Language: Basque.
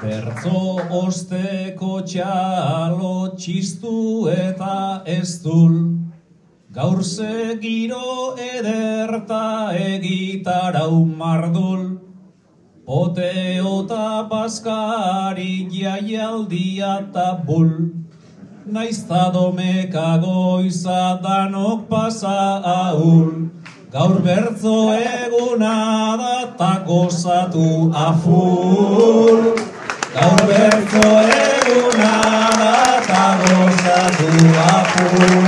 Bertzo osteko txalo txistu eta ez dul, gaur ze giro ederta egitarau mardul, poteo eta paskari jaialdia eta bul, naizta domeka goiza danok pasa ahul, gaur bertzo eguna da ta gozatu aful. Gaur bertzo eguna da ta gozatu aful.